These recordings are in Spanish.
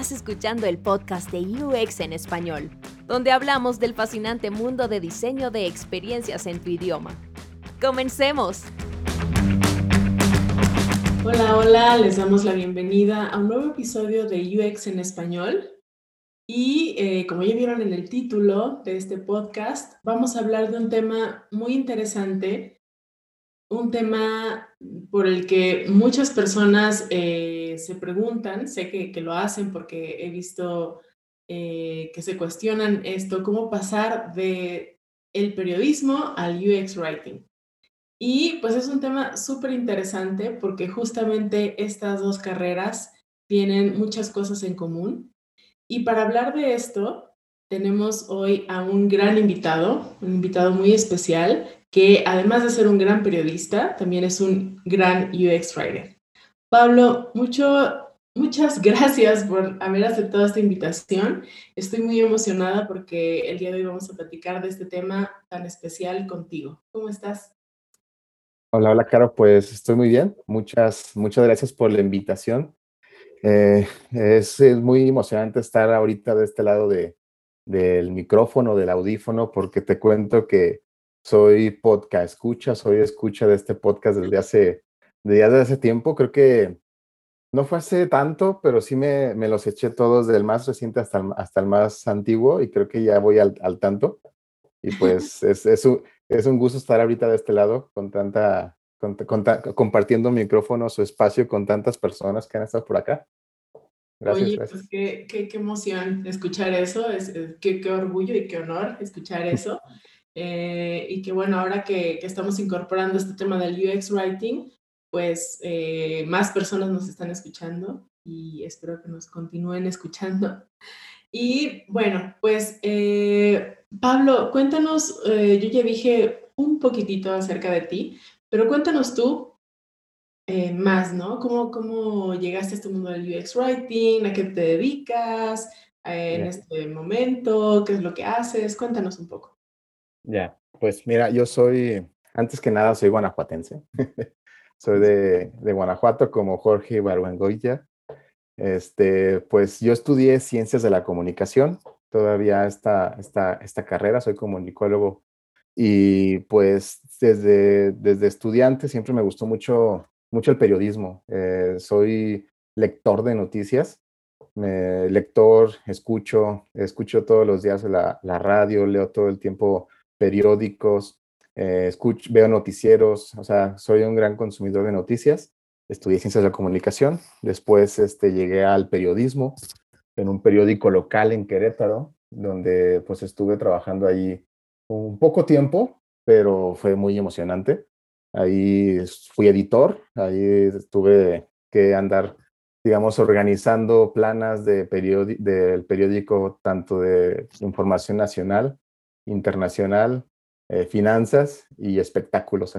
Estás escuchando el podcast de UX en español, donde hablamos del fascinante mundo de diseño de experiencias en tu idioma. ¡Comencemos! Hola, hola, les damos la bienvenida a un nuevo episodio de UX en español. Y como ya vieron en el título de este podcast, vamos a hablar de un tema muy interesante, un tema por el que muchas personas se preguntan, sé que lo hacen porque he visto que se cuestionan esto, cómo pasar de el periodismo al UX writing. Y pues es un tema súper interesante porque justamente estas dos carreras tienen muchas cosas en común. Y para hablar de esto, tenemos hoy a un gran invitado, un invitado muy especial, que además de ser un gran periodista, también es un gran UX writer. Pablo, muchas gracias por haber aceptado esta invitación. Estoy muy emocionada porque el día de hoy vamos a platicar de este tema tan especial contigo. ¿Cómo estás? Hola, hola, Caro, pues estoy muy bien. Muchas gracias por la invitación. Es muy emocionante estar ahorita de este lado del micrófono, del audífono, porque te cuento que soy podcast escucha, soy escucha de este podcast desde hace tiempo. Creo que no fue hace tanto, pero sí me los eché todos del más reciente hasta el más antiguo y creo que ya voy al tanto. Y pues es un gusto estar ahorita de este lado compartiendo micrófonos o espacio con tantas personas que han estado por acá. Gracias, Oye, pues gracias. qué emoción escuchar eso, qué orgullo y qué honor escuchar eso. Y que bueno, ahora que estamos incorporando este tema del UX Writing, pues más personas nos están escuchando y espero que nos continúen escuchando. Y bueno, pues Pablo, cuéntanos, yo ya dije un poquitito acerca de ti, pero cuéntanos tú más, ¿no? ¿Cómo llegaste a este mundo del UX Writing? ¿A qué te dedicas en Ya, este momento? ¿Qué es lo que haces? Cuéntanos un poco. ya. Pues mira, antes que nada, soy guanajuatense. Soy de Guanajuato, como Jorge Ibargüengoitia. Pues yo estudié Ciencias de la Comunicación, todavía esta carrera, soy comunicólogo. Y pues desde estudiante siempre me gustó mucho el periodismo. Soy lector de noticias, lector, escucho todos los días la radio, leo todo el tiempo periódicos, veo noticieros, o sea, soy un gran consumidor de noticias. Estudié Ciencias de la Comunicación, después llegué al periodismo en un periódico local en Querétaro, donde pues estuve trabajando ahí un poco tiempo, pero fue muy emocionante. Ahí fui editor, ahí tuve que andar, digamos, organizando planas del periódico, tanto de información nacional, internacional, finanzas y espectáculos,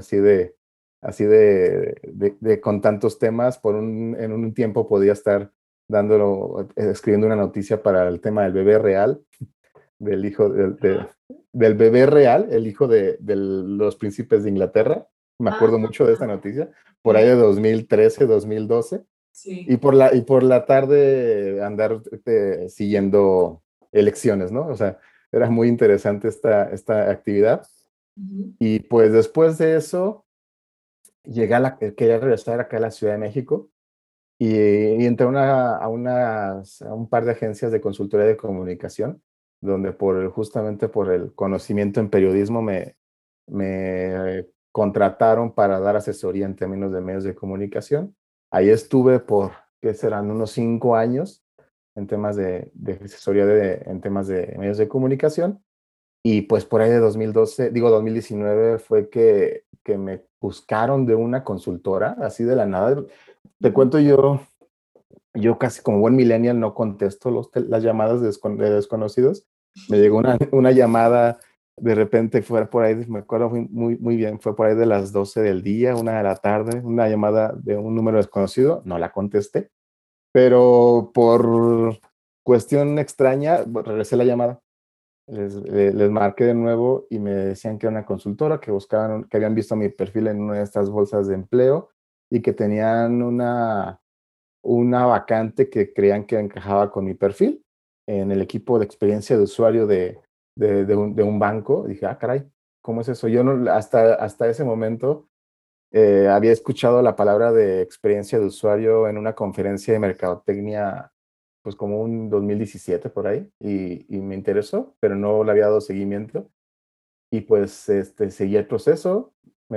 con tantos temas. En un tiempo podía estar escribiendo una noticia para el tema del bebé real, del hijo del bebé real, el hijo de los príncipes de Inglaterra. Me Ah, acuerdo mucho de esta noticia, por ahí ok, de 2013, 2012. Y sí. por la tarde andar siguiendo elecciones, ¿no? O sea, era muy interesante esta actividad. Ujú. Y pues después de eso, quería regresar acá a la Ciudad de México y entré a un par de agencias de consultoría de comunicación, donde justamente por el conocimiento en periodismo me contrataron para dar asesoría en términos de medios de comunicación. Ahí estuve ¿qué serán? Unos 5 años en temas de asesoría en temas de medios de comunicación. Y pues por ahí de 2019 fue que me buscaron de una consultora, así de la nada. Te Ujú. cuento, yo casi como buen millennial no contesto las llamadas de desconocidos. Me llegó una llamada, de repente fue por ahí, me acuerdo muy bien, fue por ahí de las 12 del día, 1 de la tarde, una llamada de un número desconocido, no la contesté, pero por cuestión extraña, regresé la llamada. Les marqué de nuevo y me decían que era una consultora, que habían visto mi perfil en una de estas bolsas de empleo y que tenían una vacante que creían que encajaba con mi perfil en el equipo de experiencia de usuario de un banco. Dije, ah, caray, ¿cómo es eso? Yo no, hasta ese momento había escuchado la palabra de experiencia de usuario en una conferencia de mercadotecnia, pues como un 2017 por ahí, y me interesó, pero no le había dado seguimiento. Y pues seguí el proceso,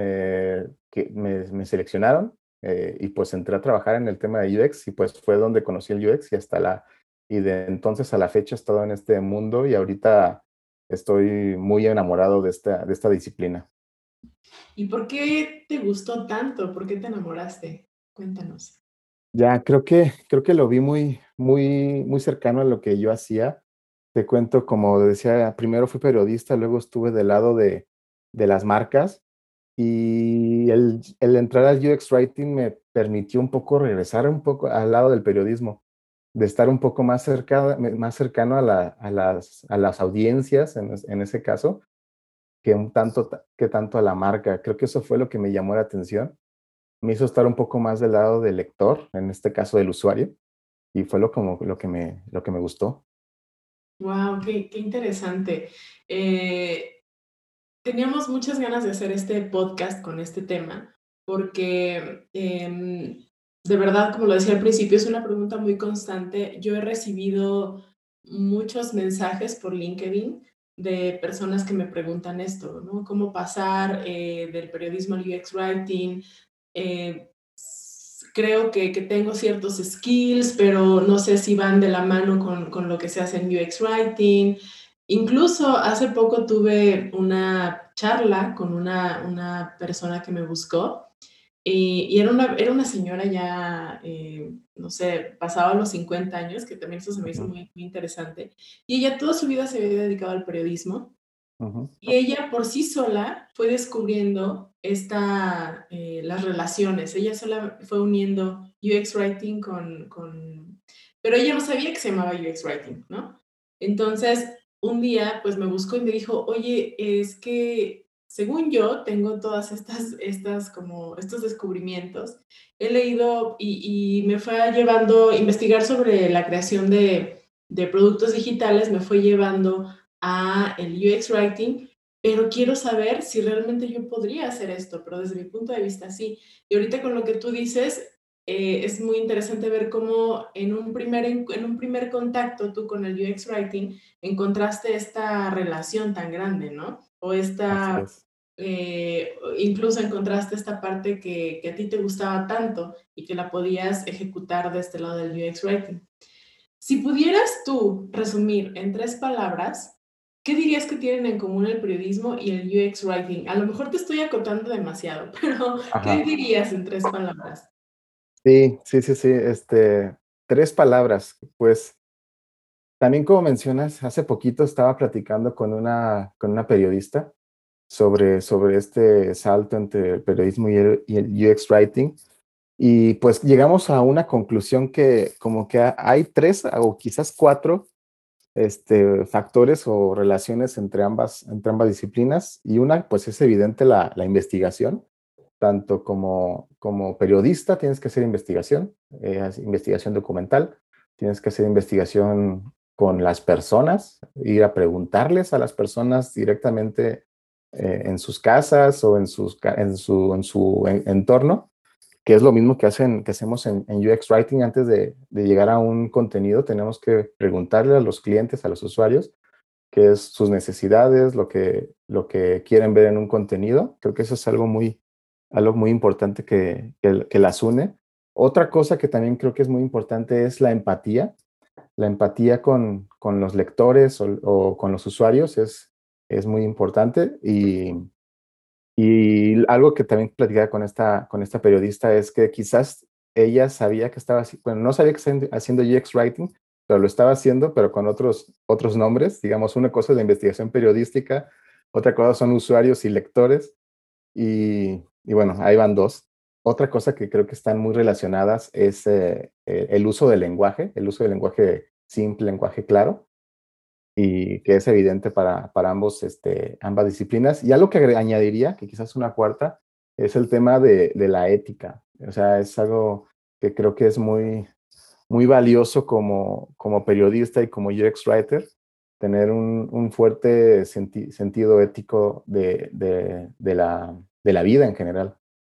me seleccionaron y pues entré a trabajar en el tema de UX y pues fue donde conocí el UX y de entonces a la fecha he estado en este mundo y ahorita estoy muy enamorado de esta disciplina. ¿Y por qué te gustó tanto? ¿Por qué te enamoraste? Cuéntanos. Ya, creo que lo vi muy cercano a lo que yo hacía. Te cuento, como decía, primero fui periodista, luego estuve del lado de las marcas y el entrar al UX Writing me permitió un poco regresar un poco al lado del periodismo, de estar un poco más cercano a las audiencias, en ese caso, que tanto a la marca. Creo que eso fue lo que me llamó la atención. Me hizo estar un poco más del lado del lector, en este caso del usuario, y fue lo que me gustó. Wow, qué interesante. Eh, Teníamos muchas ganas de hacer este podcast con este tema, porque de verdad, como lo decía al principio, es una pregunta muy constante. Yo he recibido muchos mensajes por LinkedIn de personas que me preguntan esto, ¿no? ¿Cómo pasar del periodismo al UX Writing? Eh, Creo que tengo ciertos skills, pero no sé si van de la mano con lo que se hace en UX Writing. Incluso hace poco tuve una charla con una persona que me buscó y era una señora ya, no sé, pasaba los 50 años, que también eso se me hizo Ujú, muy interesante. Y ella toda su vida se había dedicado al periodismo ujú, y ella por sí sola fue descubriendo las relaciones. Ella sola fue uniendo UX Writing Pero ella no sabía que se llamaba UX Writing, ¿no? Entonces, un día, pues me buscó y me dijo, oye, es que según yo tengo todas como estos descubrimientos. He leído y me fue llevando a investigar sobre la creación de productos digitales, me fue llevando a el UX Writing, pero quiero saber si realmente yo podría hacer esto, pero desde mi punto de vista sí. Y ahorita con lo que tú dices, es muy interesante ver cómo en un primer contacto tú con el UX Writing encontraste esta relación tan grande, ¿no? O así esta, es. incluso encontraste esta parte que a ti te gustaba tanto y que la podías ejecutar de este lado del UX Writing. Si pudieras tú resumir en 3 palabras, ¿qué dirías que tienen en común el periodismo y el UX Writing? A lo mejor te estoy acotando demasiado, pero ¿qué Ajá. dirías en 3 palabras? Sí. 3 palabras. Pues también como mencionas, hace poquito estaba platicando con una periodista sobre este salto entre el periodismo y el UX Writing. Y pues llegamos a una conclusión que como que hay 3 o quizás 4 factores o relaciones entre ambas disciplinas. Y una, pues es evidente la investigación. Tanto como periodista tienes que hacer investigación, investigación documental, tienes que hacer investigación con las personas, ir a preguntarles a las personas directamente en sus casas o en su entorno, que es lo mismo que hacemos en UX Writing antes de llegar a un contenido. Tenemos que preguntarle a los clientes, a los usuarios, qué es sus necesidades, lo que quieren ver en un contenido. Creo que eso es algo muy importante que las une. Otra cosa que también creo que es muy importante es la empatía con los lectores o con los usuarios es muy importante y algo que también platicaba con esta periodista es que quizás ella sabía que bueno, no sabía que estaba haciendo UX Writing, pero lo estaba haciendo, pero con otros nombres. Digamos, una cosa es la investigación periodística, otra cosa son usuarios y lectores, y bueno, ahí van dos. Otra cosa que creo que están muy relacionadas es el uso del lenguaje simple, lenguaje claro, y que es evidente para ambas disciplinas. Y algo que añadiría, que quizás una cuarta, es el tema de la ética. O sea, es algo que creo que es muy valioso como periodista y como UX writer, tener un fuerte sentido ético de la vida en general.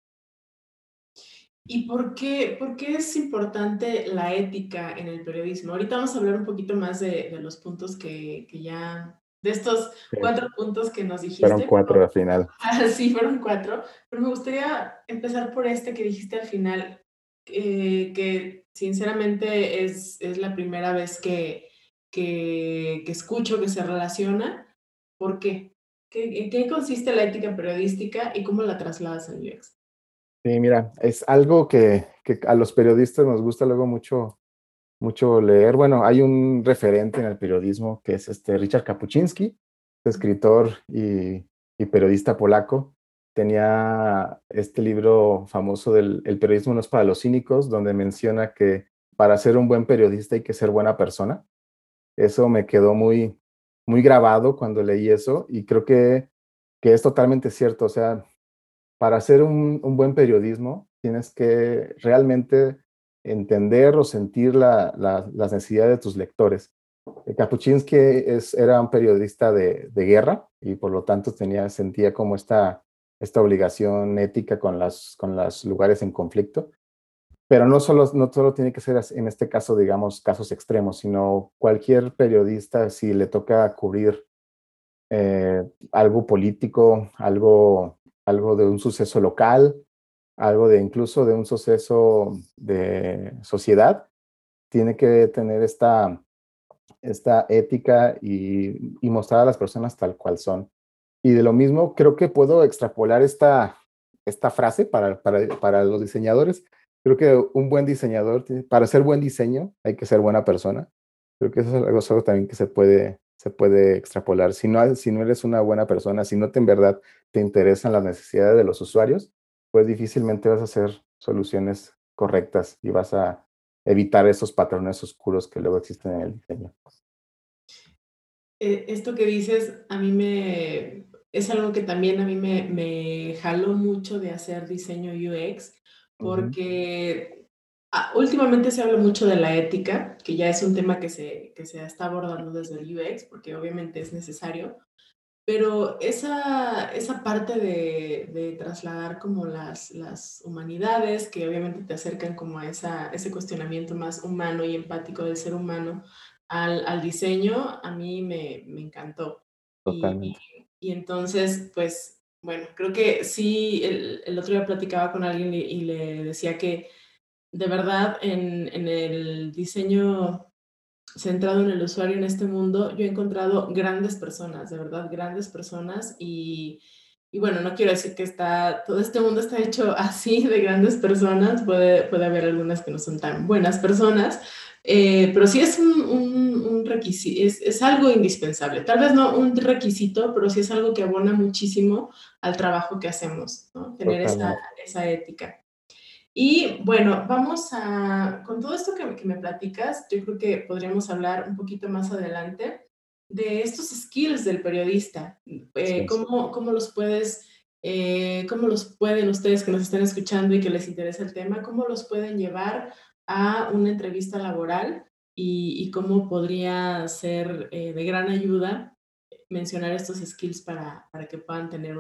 ¿Y por qué es importante la ética en el periodismo? Ahorita vamos a hablar un poquito más de los puntos que ya, de estos Sí, 4 puntos que nos fueron dijiste. 4 al final. Sí, fueron 4, pero me gustaría empezar por este que dijiste al final, que sinceramente es la primera vez que escucho que se relaciona. ¿Por qué? ¿En qué consiste la ética periodística y cómo la trasladas al UX? Sí, mira, es algo que a los periodistas nos gusta luego mucho leer. Bueno, hay un referente en el periodismo que es Richard Kapuczynski, escritor y periodista polaco. Tenía este libro famoso del El periodismo no es para los cínicos, donde menciona que para ser un buen periodista hay que ser buena persona. Eso me quedó muy grabado cuando leí eso y creo que es totalmente cierto. O sea, para hacer un buen periodismo tienes que realmente entender o sentir las necesidades de tus lectores. Kapuczynski era un periodista de guerra y por lo tanto sentía como esta obligación ética con los lugares en conflicto. Pero no solo tiene que ser en este caso, digamos, casos extremos, sino cualquier periodista, si le toca cubrir algo político, algo de un suceso local, algo incluso de un suceso de sociedad, tiene que tener esta ética y mostrar a las personas tal cual son. Y de lo mismo, creo que puedo extrapolar esta frase para los diseñadores. Creo que un buen diseñador, para hacer buen diseño, hay que ser buena persona. Creo que eso es algo también que se puede extrapolar. Si no eres una buena persona, si no en verdad te interesan las necesidades de los usuarios, pues difícilmente vas a hacer soluciones correctas y vas a evitar esos patrones oscuros que luego existen en el diseño. Esto que dices, es algo que también a mí me jaló mucho de hacer diseño UX, Ujú. porque últimamente se habla mucho de la ética, que ya es un tema que se está abordando desde el UX, porque obviamente es necesario, pero esa parte de trasladar como las humanidades, que obviamente te acercan como a ese cuestionamiento más humano y empático del ser humano al diseño, a mí me encantó. Y, Totalmente. y entonces, pues, bueno, creo que sí, el otro día platicaba con alguien y le decía que de verdad en el diseño centrado en el usuario en este mundo, yo he encontrado grandes personas, de verdad, grandes personas y bueno, no quiero decir que todo este mundo está hecho así de grandes personas, puede haber algunas que no son tan buenas personas, pero sí es un requisito, es algo indispensable, tal vez no un requisito, pero sí es algo que abona muchísimo al trabajo que hacemos, ¿no? Tener Totalmente. esa ética. Y bueno, con todo esto que me platicas, yo creo que podríamos hablar un poquito más adelante de estos skills del periodista. Sí. ¿Cómo los pueden ustedes que nos están escuchando y que les interesa el tema, cómo los pueden llevar a una entrevista laboral y cómo podría ser de gran ayuda mencionar estos skills para que puedan tener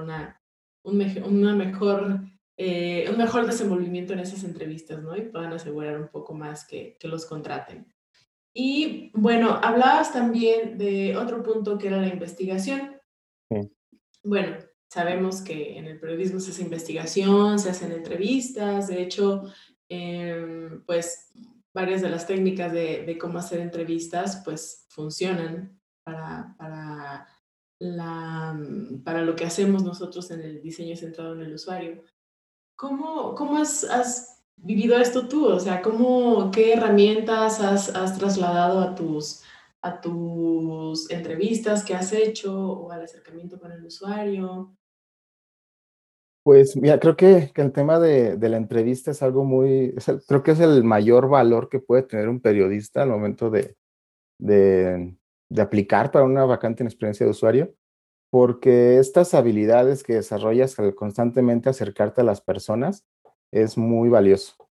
un mejor desenvolvimiento en esas entrevistas, ¿no? Y puedan asegurar un poco más que los contraten. Y bueno, hablabas también de otro punto que era la investigación. Sí. Bueno, sabemos que en el periodismo se hace investigación, se hacen entrevistas, de hecho, pues varias de las técnicas de cómo hacer entrevistas, pues funcionan para lo que hacemos nosotros en el diseño centrado en el usuario. ¿Cómo has vivido esto tú? O sea, qué herramientas has trasladado a tus entrevistas que has hecho o al acercamiento con el usuario? Pues mira, creo que el tema de la entrevista es algo creo que es el mayor valor que puede tener un periodista al momento de, de aplicar para una vacante en experiencia de usuario, porque estas habilidades que desarrollas al constantemente acercarte a las personas es muy valioso.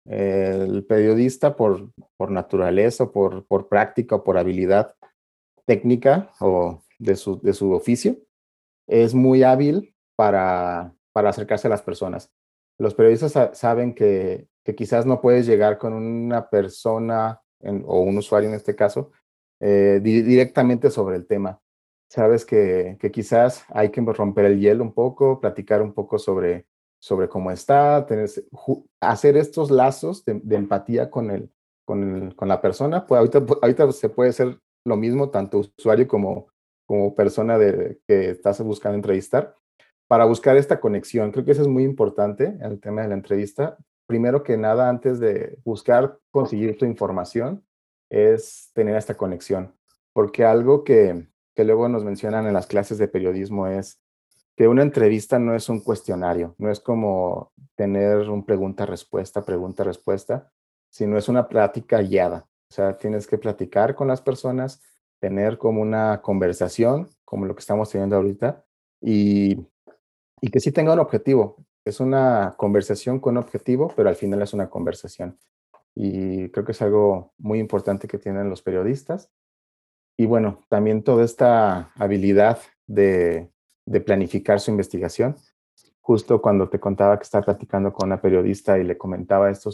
El periodista por naturaleza, por práctica o por habilidad técnica o de su oficio, es muy hábil para acercarse a las personas. Los periodistas saben que quizás no puedes llegar con una persona o un usuario en este caso directamente sobre el tema. Sabes que quizás hay que romper el hielo un poco, platicar un poco sobre cómo está, hacer estos lazos de empatía con la persona. Pues ahorita se puede hacer lo mismo, tanto usuario como persona que estás buscando entrevistar, para buscar esta conexión. Creo que eso es muy importante en el tema de la entrevista. Primero que nada, antes de buscar conseguir tu información, es tener esta conexión. Porque algo que luego nos mencionan en las clases de periodismo es que una entrevista no es un cuestionario, no es como tener un pregunta-respuesta, sino es una plática guiada. O sea, tienes que platicar con las personas, tener como una conversación, como lo que estamos teniendo ahorita, y, y que sí tenga un objetivo. Es una conversación con objetivo, pero al final es una conversación. Y creo que es algo muy importante que tienen los periodistas. Y bueno, también toda esta habilidad de planificar su investigación. Justo cuando te contaba que estaba platicando con una periodista y le comentaba esto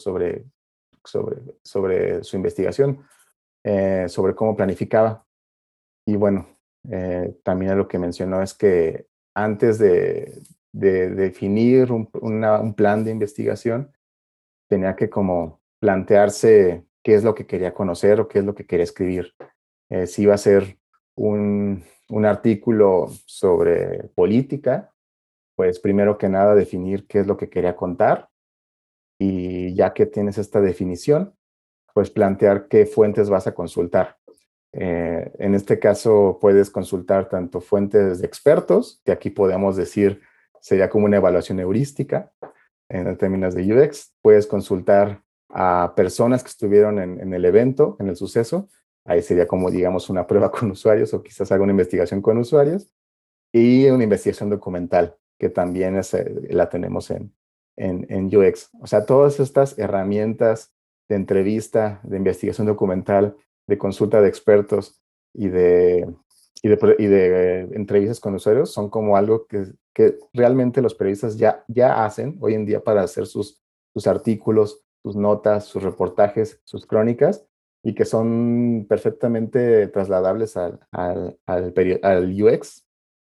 sobre su investigación, sobre cómo planificaba. Y bueno, también lo que mencionó es que antes de definir un plan de investigación, tenía que como plantearse qué es lo que quería conocer o qué es lo que quería escribir. Si iba a ser un artículo sobre política, pues primero que nada definir qué es lo que quería contar, y ya que tienes esta definición, pues plantear qué fuentes vas a consultar. En este caso puedes consultar tanto fuentes de expertos, que aquí podemos decir sería como una evaluación heurística en términos de UX. Puedes consultar a personas que estuvieron en el evento, en el suceso. Ahí sería como, digamos, una prueba con usuarios o quizás alguna investigación con usuarios. Y una investigación documental, que también la tenemos en UX. O sea, todas estas herramientas de entrevista, de investigación documental, de consulta de expertos y de entrevistas con usuarios son como algo que realmente los periodistas ya hacen hoy en día para hacer sus artículos, sus notas, sus reportajes, sus crónicas, y que son perfectamente trasladables al UX.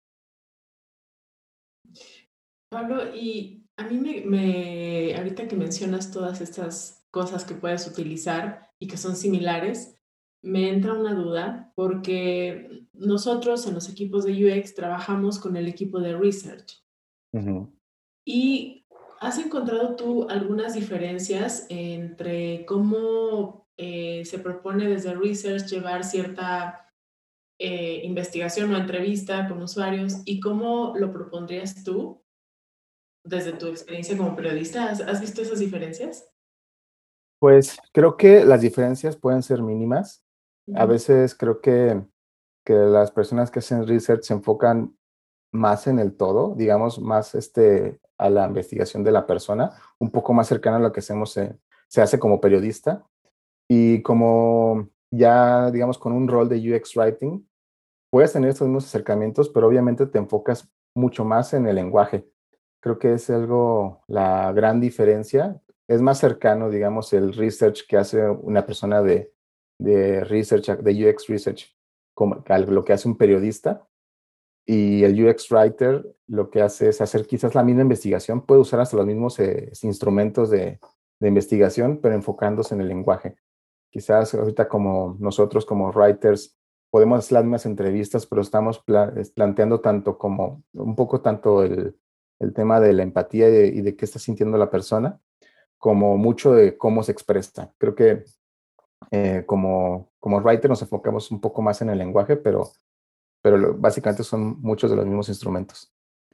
Pablo, y a mí ahorita que mencionas todas estas cosas que puedes utilizar y que son similares, me entra una duda porque nosotros en los equipos de UX trabajamos con el equipo de research. Ujú. ¿Y has encontrado tú algunas diferencias entre cómo se propone desde research llevar cierta investigación o entrevista con usuarios y cómo lo propondrías tú desde tu experiencia como periodista? ¿Has visto esas diferencias? Pues creo que las diferencias pueden ser mínimas. A Ujú. veces creo que las personas que hacen research se enfocan más en el todo, digamos, más a la investigación de la persona, un poco más cercano a lo que se hace como periodista. Y como ya, digamos, con un rol de UX Writing, puedes tener estos mismos acercamientos, pero obviamente te enfocas mucho más en el lenguaje. Creo que es la gran diferencia. Es más cercano, digamos, el research que hace una persona de research, de UX research, como a lo que hace un periodista. Y el UX writer lo que hace es hacer quizás la misma investigación, puede usar hasta los mismos instrumentos de investigación, pero enfocándose en el lenguaje. Quizás ahorita como nosotros como writers podemos hacer las mismas entrevistas, pero estamos planteando tanto como un poco tanto el tema de la empatía y de qué está sintiendo la persona, como mucho de cómo se expresa. Creo que como writer nos enfocamos un poco más en el lenguaje, pero básicamente son muchos de los mismos instrumentos.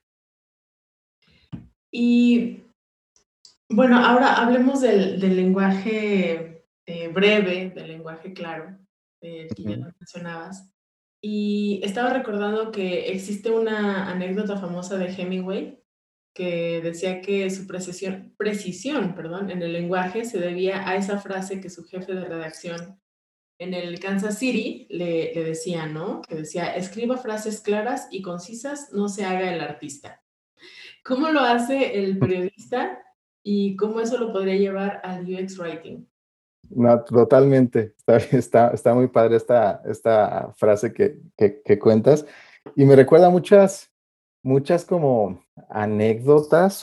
Y bueno, ahora hablemos del lenguaje breve, del lenguaje claro, que ya Ujú. lo mencionabas. Y estaba recordando que existe una anécdota famosa de Hemingway que decía que su precisión, perdón, en el lenguaje se debía a esa frase que su jefe de redacción en el Kansas City le decía, ¿no? Que decía, escriba frases claras y concisas, no se haga el artista. ¿Cómo lo hace el periodista y cómo eso lo podría llevar al UX Writing? No, totalmente. Está muy padre esta frase que cuentas. Y me recuerda muchas como anécdotas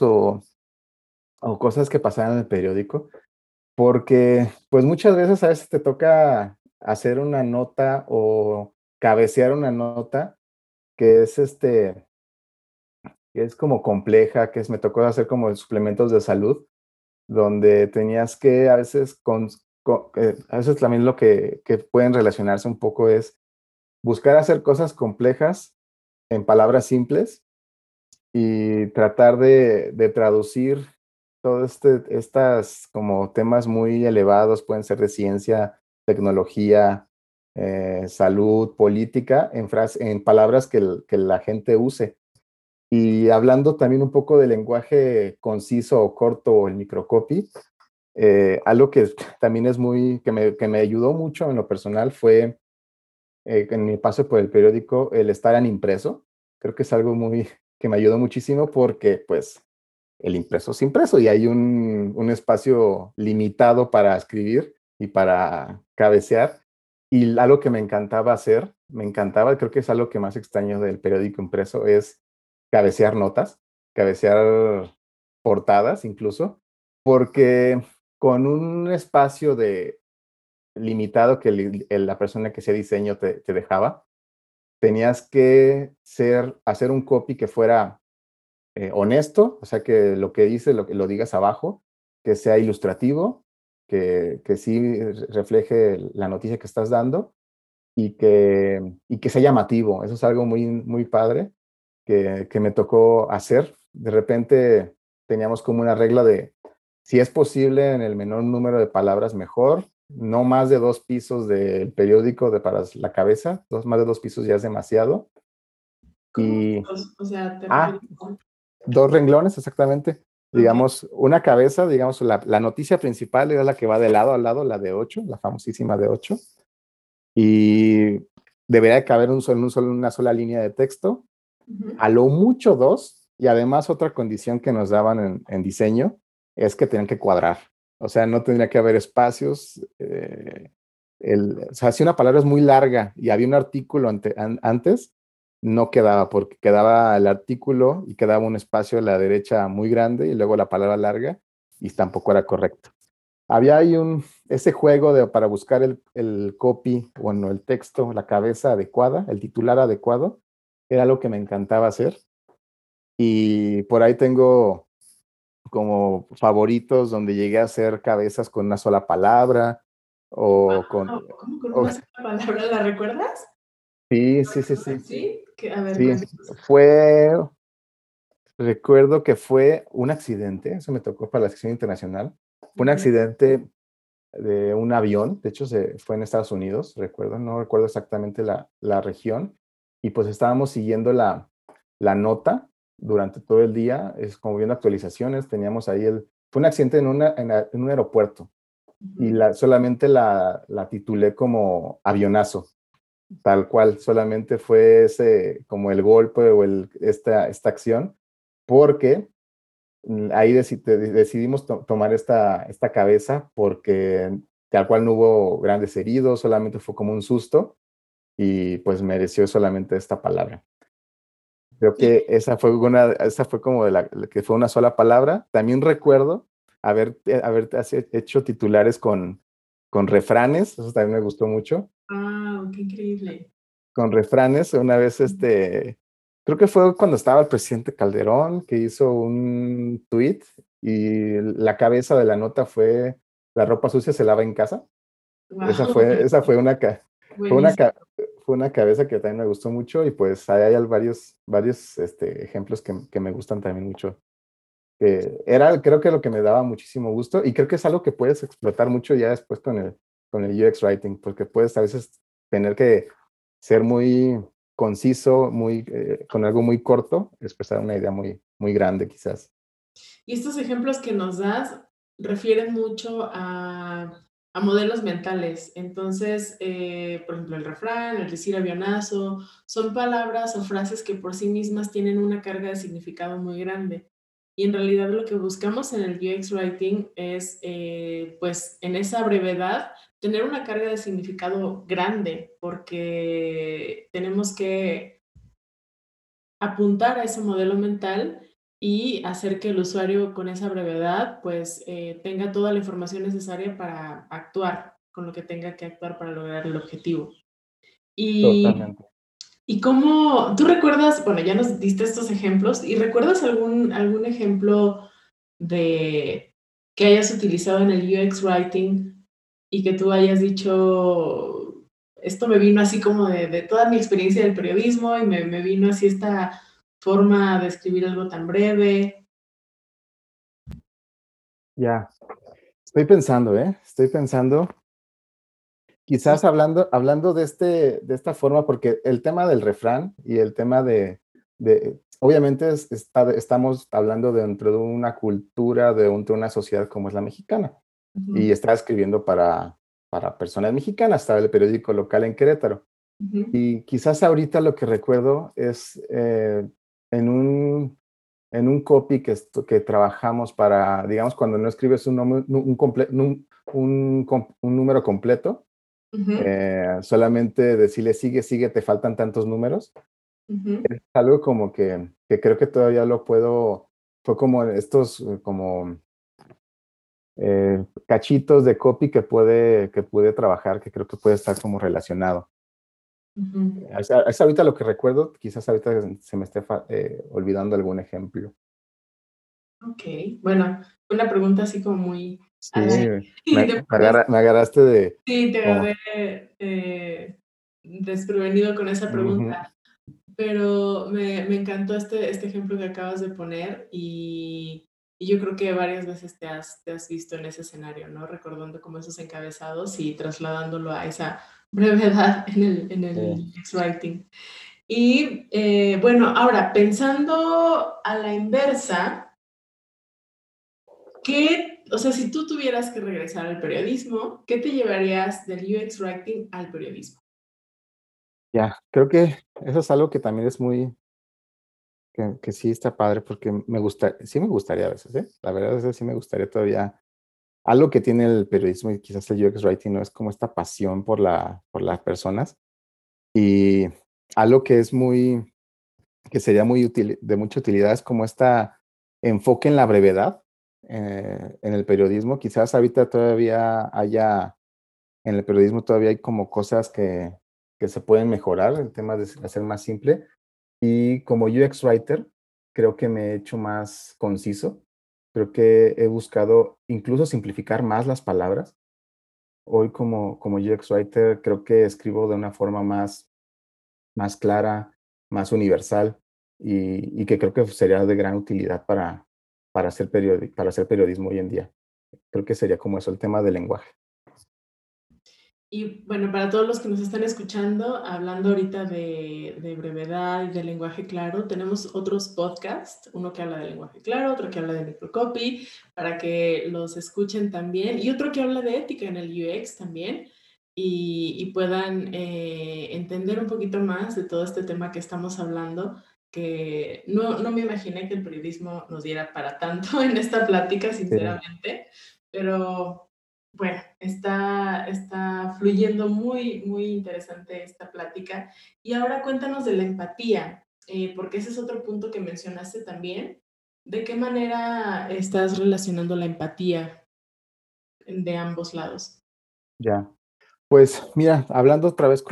o cosas que pasaban en el periódico, porque pues muchas veces a veces te toca hacer una nota o cabecear una nota que es que es como compleja, me tocó hacer como suplementos de salud, donde tenías que a veces a veces también lo que pueden relacionarse un poco es buscar hacer cosas complejas en palabras simples y tratar de traducir todos estas como temas muy elevados, pueden ser de ciencia, tecnología, salud, política, en palabras que la gente use. Y hablando también un poco del lenguaje conciso o corto o el microcopy, algo que también que me ayudó mucho en lo personal fue en mi paso por el periódico, el estar en impreso. Creo que es algo que me ayudó muchísimo porque pues el impreso es impreso y hay un espacio limitado para escribir y para cabecear. Y algo que me encantaba hacer, creo que es algo que más extraño del periódico impreso, es cabecear notas, cabecear portadas incluso, porque con un espacio limitado que la persona que hacía diseño te dejaba, tenías que hacer un copy que fuera honesto, o sea, que lo que dice lo digas abajo, que sea ilustrativo, que sí refleje la noticia que estás dando y que sea llamativo. Eso es algo muy padre que me tocó hacer. De repente teníamos como una regla de, si es posible, en el menor número de palabras, mejor. No más de 2 pisos del periódico para la cabeza. Más de 2 pisos ya es demasiado. ¿Cómo? Y, O sea, ¿te ah, refieres a...? 2 renglones, exactamente. Ok. Digamos, una cabeza, digamos, la noticia principal era la que va de lado a lado, la de 8, la famosísima de 8. Y debería de caber una sola línea de texto, a lo mucho 2, y además otra condición que nos daban en diseño es que tenían que cuadrar. O sea, no tendría que haber espacios. O sea, si una palabra es muy larga y había un artículo antes, no quedaba, porque quedaba el artículo y quedaba un espacio a la derecha muy grande y luego la palabra larga y tampoco era correcto. Había ahí ese juego para buscar el copy, bueno, el texto, la cabeza adecuada, el titular adecuado, era lo que me encantaba hacer. Y por ahí tengo como favoritos donde llegué a hacer cabezas con una sola palabra o con... ¿Cómo con o- una sola palabra? ¿La recuerdas? sí, sí, sí, sí. ¿Sí? A ver, Sí, cuéntanos. fue, recuerdo que fue un accidente, eso me tocó para la sección internacional, fue un Ujú. accidente de un avión, de hecho fue en Estados Unidos, recuerdo, no recuerdo exactamente la región, y pues estábamos siguiendo la nota durante todo el día, es como viendo actualizaciones, teníamos ahí fue un accidente en un aeropuerto, y Ujú. solamente la titulé como avionazo, tal cual, solamente fue ese como el golpe o esta acción, porque ahí decidimos tomar esta cabeza porque tal cual no hubo grandes heridos, solamente fue como un susto y pues mereció solamente esta palabra. Creo que esa fue como que fue una sola palabra. También recuerdo haber hecho titulares con refranes, eso también me gustó mucho. Ah, qué increíble. Con refranes, una vez creo que fue cuando estaba el presidente Calderón que hizo un tweet y la cabeza de la nota fue: la ropa sucia se lava en casa. Wow, Esa fue fue una, buenísimo. ca- fue una cabeza que también me gustó mucho y pues ahí hay varios ejemplos que me gustan también mucho. Creo que lo que me daba muchísimo gusto y creo que es algo que puedes explotar mucho ya después con el UX Writing, porque puedes a veces tener que ser muy conciso, con algo muy corto, expresar una idea muy, muy grande quizás. Y estos ejemplos que nos das refieren mucho a modelos mentales. Entonces, por ejemplo, el refrán, el decir avionazo, son palabras o frases que por sí mismas tienen una carga de significado muy grande. Y en realidad lo que buscamos en el UX Writing es, pues, en esa brevedad, tener una carga de significado grande, porque tenemos que apuntar a ese modelo mental y hacer que el usuario con esa brevedad pues tenga toda la información necesaria para actuar con lo que tenga que actuar para lograr el objetivo. Y, Totalmente. y cómo, tú recuerdas, bueno, ya nos diste estos ejemplos, ¿y recuerdas algún ejemplo de que hayas utilizado en el UX Writing y que tú hayas dicho, esto me vino así como de toda mi experiencia del periodismo y me vino así esta forma de escribir algo tan breve? Ya, estoy pensando, Estoy pensando, Sí. quizás hablando de esta forma, porque el tema del refrán y el tema obviamente estamos hablando dentro de una cultura, dentro de una sociedad como es la mexicana. Y Ujú, estaba escribiendo para personas mexicanas, estaba el periódico local en Querétaro. ujú, Y quizás ahorita lo que recuerdo es en un copy que trabajamos para, digamos, cuando no escribes un número completo, ujú, solamente decirle sigue, sigue, te faltan tantos números. ujú. Es algo como que creo que todavía lo puedo, fue como estos, como cachitos de copy que pude trabajar, que creo que puede estar como relacionado. Ujú. Es ahorita lo que recuerdo, quizás ahorita se me esté olvidando algún ejemplo. Ok, bueno, una pregunta así como muy Sí, al aire. me, Y de me pronto me agarraste de... sí, te como, agarré desprevenido con esa pregunta. ujú, Pero me encantó este ejemplo que acabas de poner y yo creo que varias veces te has visto en ese escenario, ¿no? Recordando como esos encabezados y trasladándolo a esa brevedad en el sí, X-Writing. Y bueno, ahora, pensando a la inversa, o sea, si tú tuvieras que regresar al periodismo, ¿qué te llevarías del UX Writing al periodismo? ya, creo que eso es algo que también es que sí está padre porque sí me gustaría a veces, ¿eh? La verdad, a veces sí me gustaría todavía. Algo que tiene el periodismo y quizás el UX Writing, ¿no? Es como esta pasión por las personas y algo que sería muy útil, de mucha utilidad, es como esta enfoque en la brevedad en el periodismo. Quizás ahorita en el periodismo todavía hay como cosas que se pueden mejorar, el tema de hacer más simple. Y como UX Writer, creo que me he hecho más conciso. Creo que he buscado incluso simplificar más las palabras. Hoy como UX Writer creo que escribo de una forma más clara, más universal y que creo que sería de gran utilidad para hacer periodismo hoy en día. Creo que sería como eso, el tema del lenguaje. Y bueno, para todos los que nos están escuchando, hablando ahorita de brevedad y de lenguaje claro, tenemos otros podcasts, uno que habla de lenguaje claro, otro que habla de microcopy, para que los escuchen también, y otro que habla de ética en el UX también, y puedan entender un poquito más de todo este tema que estamos hablando, que no me imaginé que el periodismo nos diera para tanto en esta plática, Sí, sinceramente, pero... Bueno, está fluyendo muy, muy interesante esta plática. Y ahora cuéntanos de la empatía, porque ese es otro punto que mencionaste también. ¿De qué manera estás relacionando la empatía de ambos lados? ya. Pues mira, hablando otra vez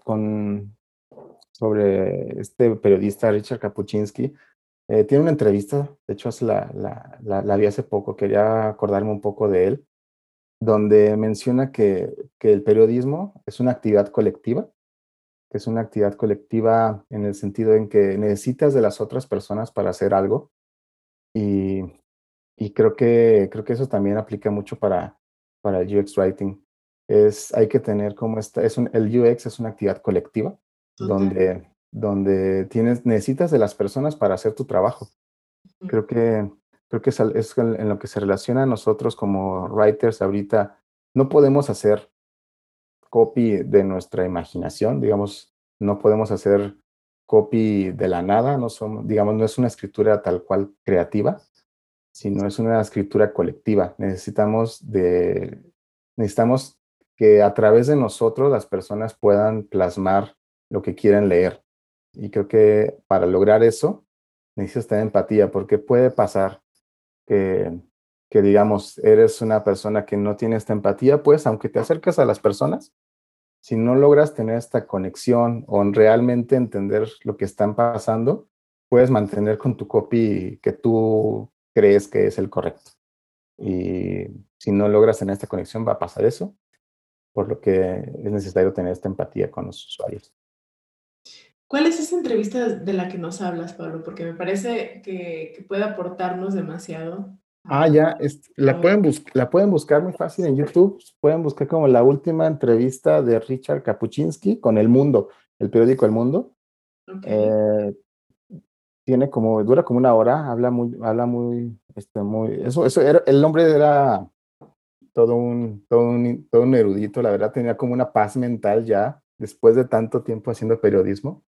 sobre este periodista Richard Kapuscinski, tiene una entrevista, de hecho la vi hace poco, quería acordarme un poco de él, donde menciona que el periodismo es una actividad colectiva, que es una actividad colectiva en el sentido en que necesitas de las otras personas para hacer algo y, y creo que eso también aplica mucho para el UX Writing. Hay que tener como el UX es una actividad colectiva, Total. donde donde necesitas de las personas para hacer tu trabajo. Creo que, creo que es en lo que se relaciona a nosotros como writers ahorita. No podemos hacer copy de nuestra imaginación, digamos, no podemos hacer copy de la nada, no somos, digamos, no es una escritura tal cual creativa, sino es una escritura colectiva. Necesitamos que a través de nosotros las personas puedan plasmar lo que quieren leer. Y creo que para lograr eso necesitas tener empatía, porque puede pasar que, que digamos, eres una persona que no tiene esta empatía, pues aunque te acercas a las personas, si no logras tener esta conexión o realmente entender lo que están pasando, puedes mantener con tu copy que tú crees que es el correcto. Y si no logras tener esta conexión, va a pasar eso, por lo que es necesario tener esta empatía con los usuarios. ¿Cuál es esa entrevista de la que nos hablas, Pablo? Porque me parece que puede aportarnos demasiado. Ah, a- ya, a- la pueden buscar muy fácil en YouTube. Pueden buscar como la última entrevista de Richard Kapuscinski con El Mundo, el periódico El Mundo. ok. Eh, dura como una hora, el hombre era todo un erudito, la verdad, tenía como una paz mental ya, después de tanto tiempo haciendo periodismo,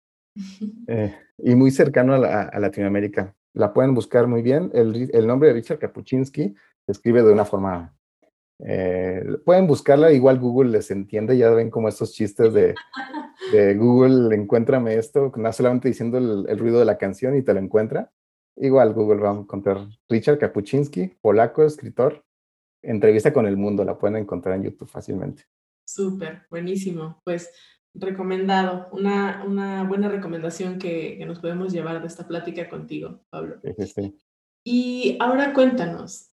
y muy cercano a Latinoamérica. La pueden buscar muy bien. El nombre de Richard Kapuscinski se escribe de una forma, pueden buscarla, igual Google les entiende, ya ven como estos chistes de Google, encuéntrame esto, no solamente diciendo el ruido de la canción y te lo encuentra. Igual Google va a encontrar Richard Kapuscinski, polaco, escritor, entrevista con El Mundo, la pueden encontrar en YouTube fácilmente. Súper, buenísimo. Pues recomendado, una buena recomendación que nos podemos llevar de esta plática contigo, Pablo. Sí. Y ahora cuéntanos,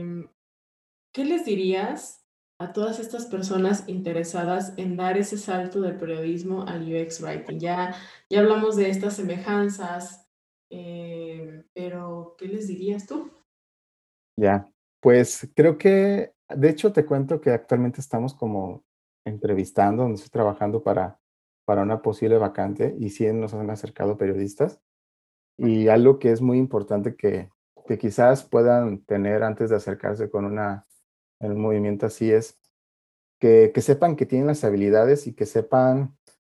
¿qué les dirías a todas estas personas interesadas en dar ese salto del periodismo al UX Writing? Ya hablamos de estas semejanzas, pero ¿qué les dirías tú? Ya, pues creo que, de hecho, te cuento que actualmente estamos como entrevistando, donde estoy trabajando para una posible vacante y sí nos han acercado periodistas. Y algo que es muy importante que quizás puedan tener antes de acercarse en un movimiento así es que sepan que tienen las habilidades y que sepan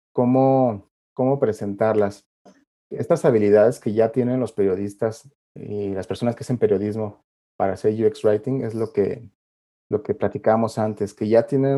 cómo presentarlas. Estas habilidades que ya tienen los periodistas y las personas que hacen periodismo para hacer UX Writing es lo que platicábamos antes, que ya tienen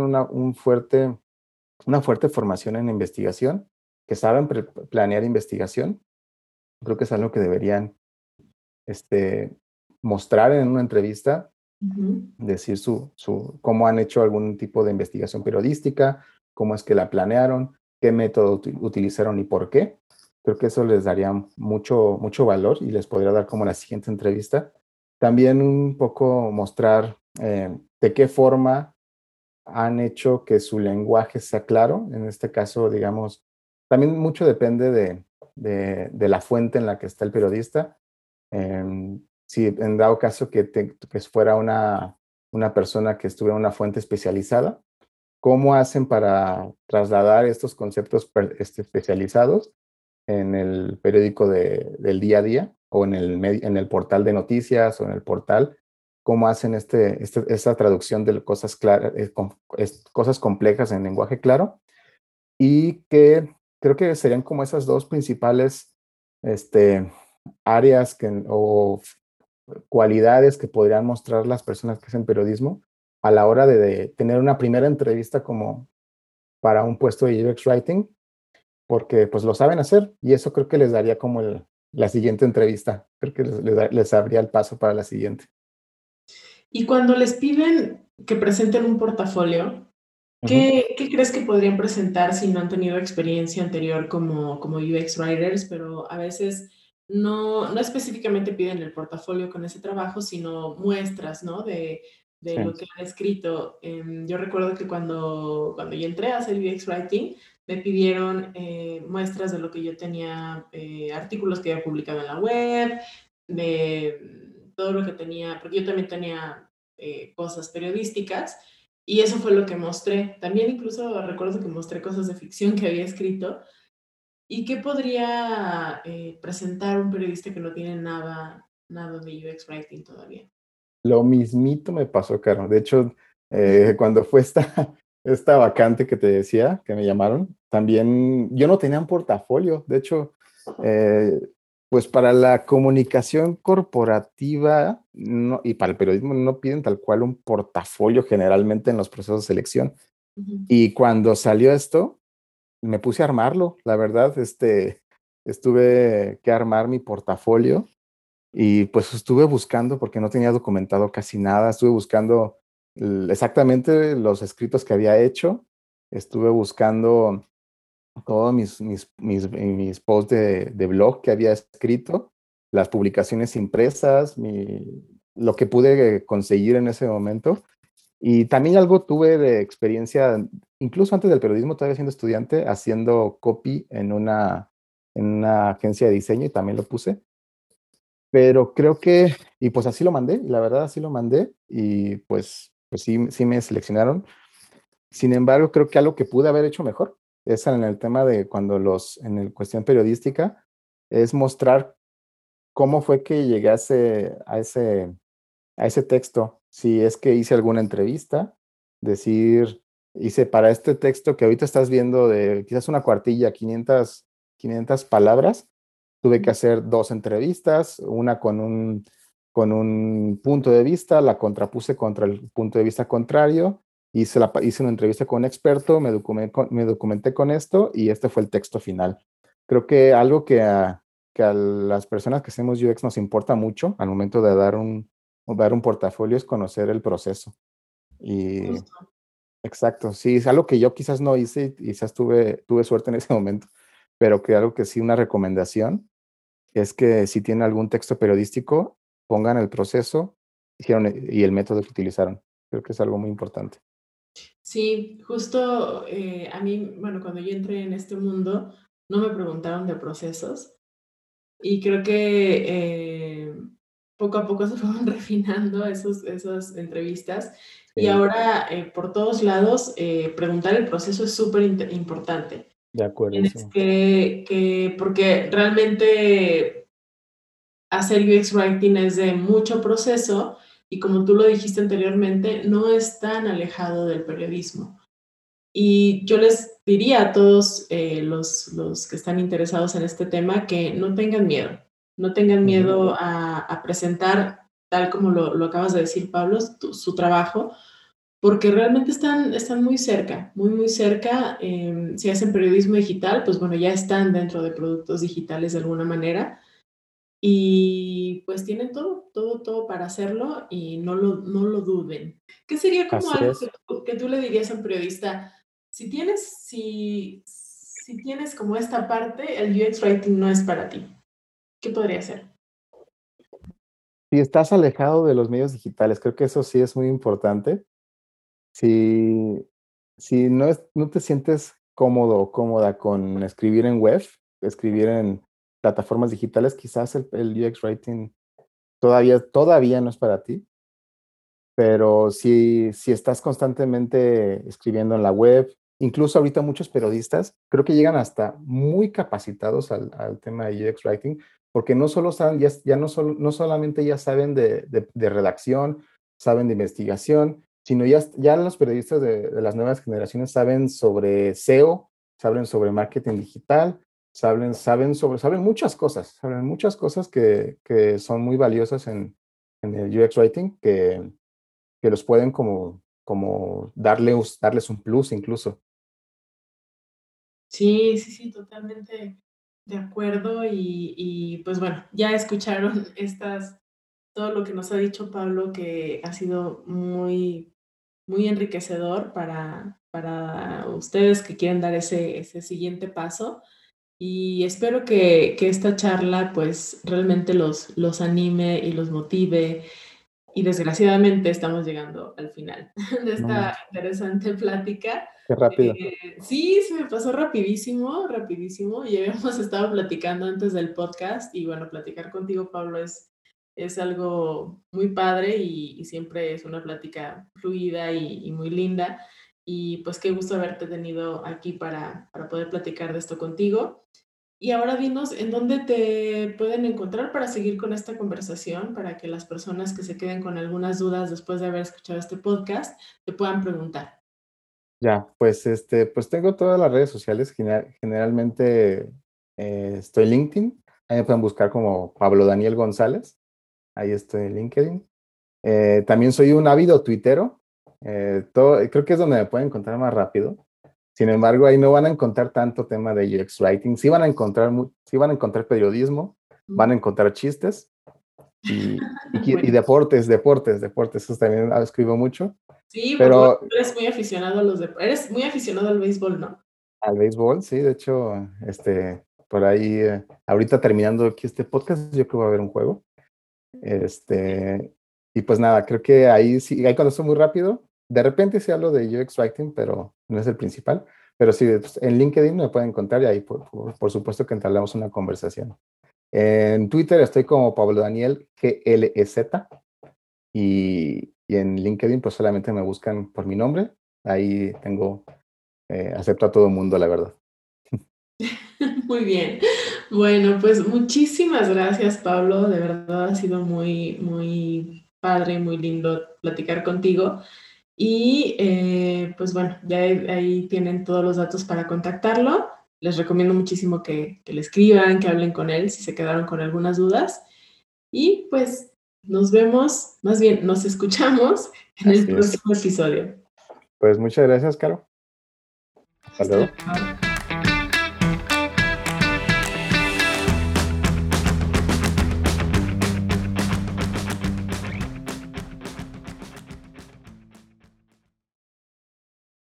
una fuerte formación en investigación, que saben planear investigación. Creo que es algo que deberían este, mostrar en una entrevista, Ujú. decir cómo han hecho algún tipo de investigación periodística, cómo es que la planearon, qué método utilizaron y por qué. Creo que eso les daría mucho valor y les podría dar como la siguiente entrevista. También un poco mostrar de qué forma han hecho que su lenguaje sea claro. En este caso, digamos, también mucho depende de la fuente en la que está el periodista. Si en dado caso que fuera una persona que estuviera en una fuente especializada, ¿cómo hacen para trasladar estos conceptos especializados en el periódico del día a día o en el portal de noticias o en el portal? ¿Cómo hacen esta traducción de cosas claras, cosas complejas en lenguaje claro? Y que creo que serían como esas dos principales este, áreas o cualidades que podrían mostrar las personas que hacen periodismo a la hora de tener una primera entrevista como para un puesto de UX Writing, porque pues lo saben hacer y eso creo que les daría como la siguiente entrevista. Creo que les abría el paso para la siguiente. Y cuando les piden que presenten un portafolio, Ujú. ¿qué crees que podrían presentar si no han tenido experiencia anterior como UX writers? Pero a veces no específicamente piden el portafolio con ese trabajo, sino muestras, ¿no? De Sí, lo que han escrito. Yo recuerdo que cuando yo entré a hacer UX writing, me pidieron muestras de lo que yo tenía, artículos que había publicado en la web, de todo lo que tenía, porque yo también tenía cosas periodísticas. Y eso fue lo que mostré. También incluso recuerdo que mostré cosas de ficción que había escrito. ¿Y qué podría presentar un periodista que no tiene nada de UX Writing todavía? Lo mismito me pasó, Caro. De hecho, cuando fue esta vacante que te decía, que me llamaron, también yo no tenía un portafolio. De hecho, eh, pues para la comunicación corporativa y para el periodismo no piden tal cual un portafolio generalmente en los procesos de selección. Ujú. Y cuando salió esto, me puse a armarlo. La verdad, estuve que armar mi portafolio y pues estuve buscando, porque no tenía documentado casi nada, estuve buscando exactamente los escritos que había hecho, estuve buscando todos mis posts de blog que había escrito, las publicaciones impresas, lo que pude conseguir en ese momento. Y también algo tuve de experiencia, incluso antes del periodismo, todavía siendo estudiante, haciendo copy en una agencia de diseño y también lo puse. Pero creo que, y pues así lo mandé, y la verdad así lo mandé, y pues sí me seleccionaron. Sin embargo, creo que algo que pude haber hecho mejor es en el tema de cuando en el cuestión periodística, es mostrar cómo fue que llegué a ese texto. Si es que hice alguna entrevista, decir, hice para este texto que ahorita estás viendo de quizás una cuartilla, 500 palabras, tuve que hacer dos entrevistas, una con un punto de vista, la contrapuse contra el punto de vista contrario, hice una entrevista con un experto, me documenté con esto y este fue el texto final. Creo que algo que a las personas que hacemos UX nos importa mucho al momento de dar un portafolio es conocer el proceso. Y Justo. exacto, sí, es algo que yo quizás no hice y quizás tuve suerte en ese momento, pero que algo que sí, una recomendación es que si tienen algún texto periodístico, pongan el proceso y el método que utilizaron. Creo que es algo muy importante. Sí, justo a mí, bueno, cuando yo entré en este mundo, no me preguntaron de procesos y creo que poco a poco se fueron refinando esas entrevistas y Sí, ahora por todos lados preguntar el proceso es súper importante. de Tienes acuerdísimo. porque realmente hacer UX Writing es de mucho proceso y como tú lo dijiste anteriormente, no es tan alejado del periodismo. Y yo les diría a todos los que están interesados en este tema que no tengan miedo, no tengan Ujú. miedo a presentar, tal como lo acabas de decir, Pablo, su trabajo, porque realmente están muy cerca, muy, muy cerca. Si hacen periodismo digital, pues bueno, ya están dentro de productos digitales de alguna manera y pues tienen todo, todo, todo para hacerlo y no lo duden. ¿Qué sería como Así algo es. que tú le dirías a un periodista? Si tienes como esta parte, el UX Writing no es para ti. ¿Qué podría ser? Si estás alejado de los medios digitales, creo que eso sí es muy importante. Si, si no te sientes cómodo o cómoda con escribir en web, escribir en plataformas digitales, quizás el UX Writing todavía no es para ti, pero si estás constantemente escribiendo en la web, incluso ahorita muchos periodistas creo que llegan hasta muy capacitados al tema de UX Writing, porque no solo saben, ya no solamente ya saben de redacción, saben de investigación, sino ya los periodistas de las nuevas generaciones saben sobre SEO, saben sobre marketing digital, saben muchas cosas que son muy valiosas en el UX Writing, que los pueden como darles un plus incluso. Sí, sí, sí, totalmente de acuerdo y pues bueno, ya escucharon todo lo que nos ha dicho Pablo, que ha sido muy, muy enriquecedor para ustedes que quieren dar ese siguiente paso. Y espero que esta charla pues realmente los anime y los motive. Y desgraciadamente estamos llegando al final de No esta manches, interesante plática. qué rápido. Sí, se me pasó rapidísimo, rapidísimo. Y habíamos estado platicando antes del podcast y bueno, platicar contigo, Pablo, es algo muy padre y siempre es una plática fluida y muy linda. Y pues qué gusto haberte tenido aquí para poder platicar de esto contigo. Y ahora dinos en dónde te pueden encontrar para seguir con esta conversación, para que las personas que se queden con algunas dudas después de haber escuchado este podcast te puedan preguntar. Ya, pues tengo todas las redes sociales. Generalmente estoy en LinkedIn. Ahí me pueden buscar como Pablo Daniel González. Ahí estoy en LinkedIn. También soy un ávido tuitero. Creo que es donde me pueden encontrar más rápido. Sin embargo, ahí no van a encontrar tanto tema de UX Writing. Sí van a encontrar periodismo, van a encontrar chistes y Bueno, deportes. Eso también escribo mucho. sí, porque Pero eres muy aficionado a eres muy aficionado al béisbol, ¿no? al béisbol, sí, de hecho, por ahí, ahorita terminando aquí este podcast, yo creo que va a haber un juego. Y pues nada, creo que ahí sí, ahí conozco muy rápido. De repente sí hablo de UX Writing, pero no es el principal. Pero sí, pues, en LinkedIn me pueden encontrar y ahí por supuesto que entablamos una conversación. En Twitter estoy como Pablo Daniel GLEZ y en LinkedIn pues solamente me buscan por mi nombre. Ahí acepto a todo mundo, la verdad. Muy bien. Bueno, pues muchísimas gracias, Pablo. De verdad ha sido muy, muy padre, muy lindo platicar contigo. Y pues bueno, ya ahí tienen todos los datos para contactarlo. Les recomiendo muchísimo que le escriban, que hablen con él si se quedaron con algunas dudas. Y pues nos vemos, más bien nos escuchamos en el Así es. próximo episodio. Pues muchas gracias, Caro. Hasta Hasta luego. luego.